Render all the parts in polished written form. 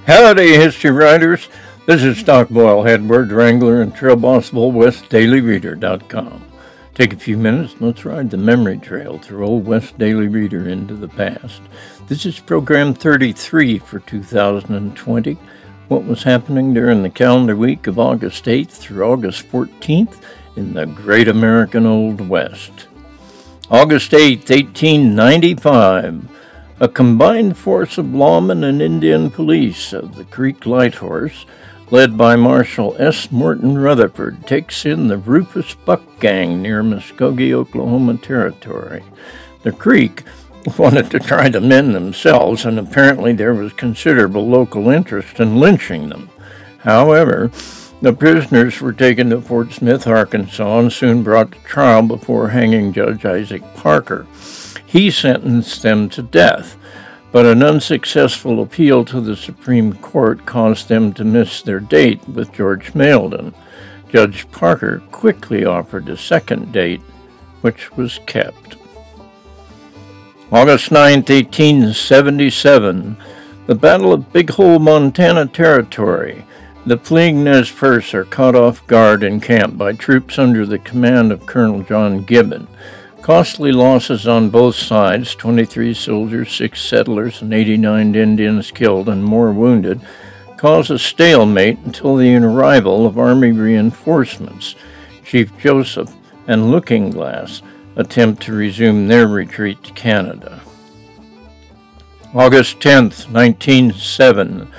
Howdy, history writers. This is Stock Boyle, Edward Wrangler, and Trail Boss of Old West DailyReader.com. Take a few minutes, let's ride the memory trail through Old West Daily Reader into the past. This is program 33 for 2020. What was happening during the calendar week of August 8th through August 14th in the Great American Old West. August 8th, 1895. A combined force of lawmen and Indian police of the Creek Light Horse, led by Marshal S. Morton Rutherford, takes in the Rufus Buck Gang near Muskogee, Oklahoma Territory. The Creek wanted to try the men themselves, and apparently there was considerable local interest in lynching them. However, the prisoners were taken to Fort Smith, Arkansas, and soon brought to trial before hanging Judge Isaac Parker. He sentenced them to death, but an unsuccessful appeal to the Supreme Court caused them to miss their date with George Mailden. Judge Parker quickly offered a second date, which was kept. August 9, 1877, the Battle of Big Hole, Montana Territory. The fleeing Nez Perce are caught off guard in camp by troops under the command of Colonel John Gibbon. Costly losses on both sides, 23 soldiers, 6 settlers, and 89 Indians killed and more wounded, cause a stalemate until the arrival of Army reinforcements. Chief Joseph and Looking Glass attempt to resume their retreat to Canada. August 10th, 1907,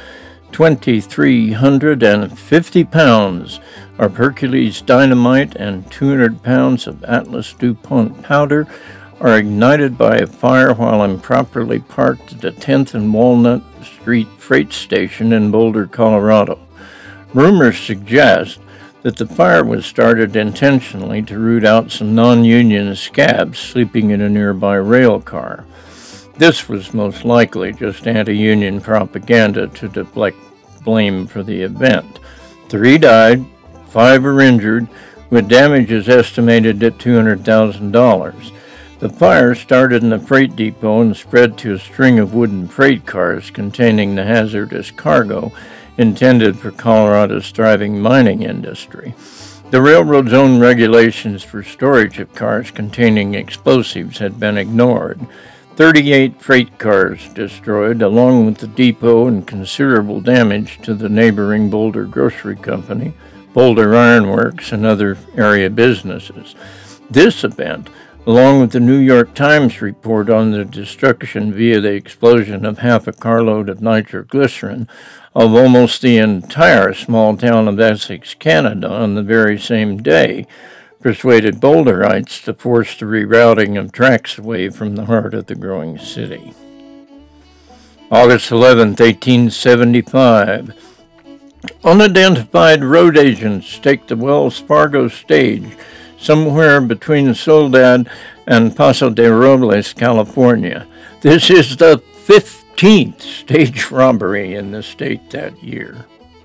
2,350 pounds of Hercules dynamite and 200 pounds of Atlas DuPont powder are ignited by a fire while improperly parked at the 10th and Walnut Street freight station in Boulder, Colorado. Rumors suggest that the fire was started intentionally to root out some non-union scabs sleeping in a nearby rail car. This was most likely just anti-union propaganda to deflect blame for the event. 3 died, 5 were injured, with damages estimated at $200,000. The fire started in the freight depot and spread to a string of wooden freight cars containing the hazardous cargo intended for Colorado's thriving mining industry. The railroad's own regulations for storage of cars containing explosives had been ignored. 38 freight cars destroyed, along with the depot, and considerable damage to the neighboring Boulder Grocery Company, Boulder Iron Works, and other area businesses. This event, along with the New York Times report on the destruction via the explosion of half a carload of nitroglycerin of almost the entire small town of Essex, Canada, on the very same day, persuaded Boulderites to force the rerouting of tracks away from the heart of the growing city. August 11, 1875. Unidentified road agents take the Wells Fargo stage somewhere between Soledad and Paso de Robles, California. This is the 15th stage robbery in the state that year.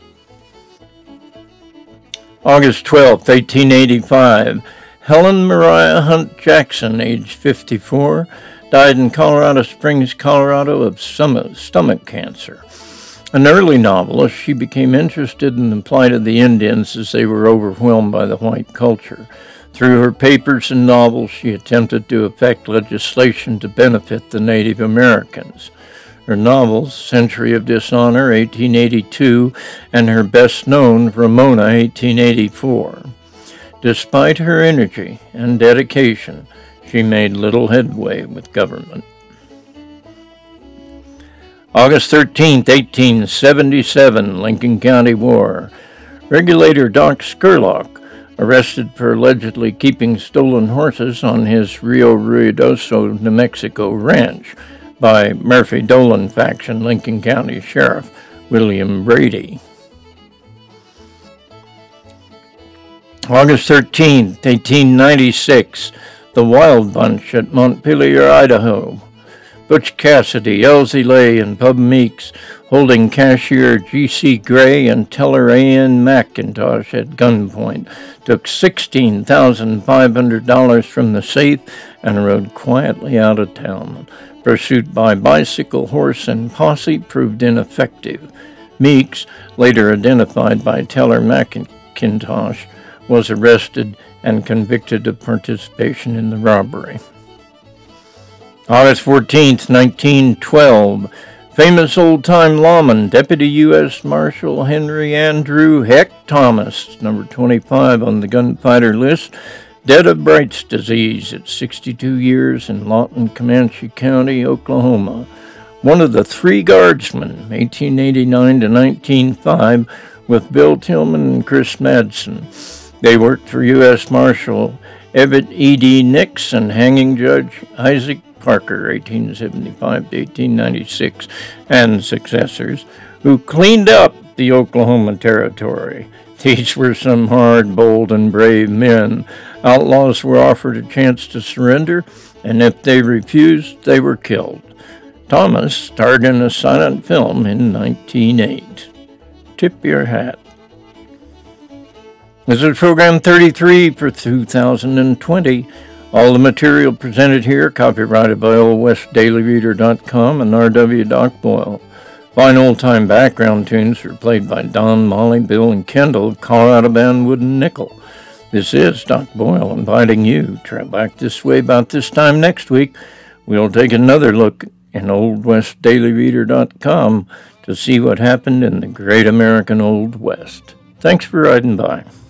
August 12, 1885, Helen Mariah Hunt Jackson, age 54, died in Colorado Springs, Colorado of stomach cancer. An early novelist, she became interested in the plight of the Indians as they were overwhelmed by the white culture. Through her papers and novels, she attempted to effect legislation to benefit the Native Americans. Her novels, Century of Dishonor, 1882, and her best-known, Ramona, 1884. Despite her energy and dedication, she made little headway with government. August 13, 1877, Lincoln County War. Regulator Doc Scurlock, arrested for allegedly keeping stolen horses on his Rio Ruidoso, New Mexico ranch, by Murphy Dolan faction Lincoln County Sheriff William Brady. August 13, 1896, The Wild Bunch at Montpelier, Idaho. Butch Cassidy, Elsie Lay, and Bub Meeks holding cashier G.C. Gray and teller A.N. McIntosh at gunpoint, took $16,500 from the safe and rode quietly out of town. Pursuit by bicycle, horse, and posse proved ineffective. Meeks, later identified by Teller McIntosh, was arrested and convicted of participation in the robbery. August 14, 1912, famous old-time lawman, Deputy U.S. Marshal Henry Andrew Heck Thomas, number 25 on the gunfighter list, dead of Bright's disease at 62 years in Lawton, Comanche County, Oklahoma. One of the three guardsmen, 1889 to 1905, with Bill Tillman and Chris Madsen. They worked for U.S. Marshal Everett E.D. Nix and hanging judge Isaac Parker, 1875 to 1896, and successors, who cleaned up the Oklahoma Territory. These were some hard, bold, and brave men. Outlaws were offered a chance to surrender, and if they refused, they were killed. Thomas starred in a silent film in 1908. Tip your hat. This is program 33 for 2020. All the material presented here copyrighted by OldWestDailyReader.com and R.W. Doc Boyle. Fine old-time background tunes were played by Don, Molly, Bill, and Kendall of Colorado band Wooden Nickel. This is Doc Boyle inviting you to back this way about this time next week. We'll take another look in OldWestDailyReader.com to see what happened in the great American Old West. Thanks for riding by.